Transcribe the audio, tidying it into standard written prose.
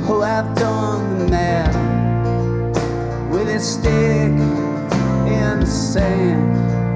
who have done the math with a stick in the sand.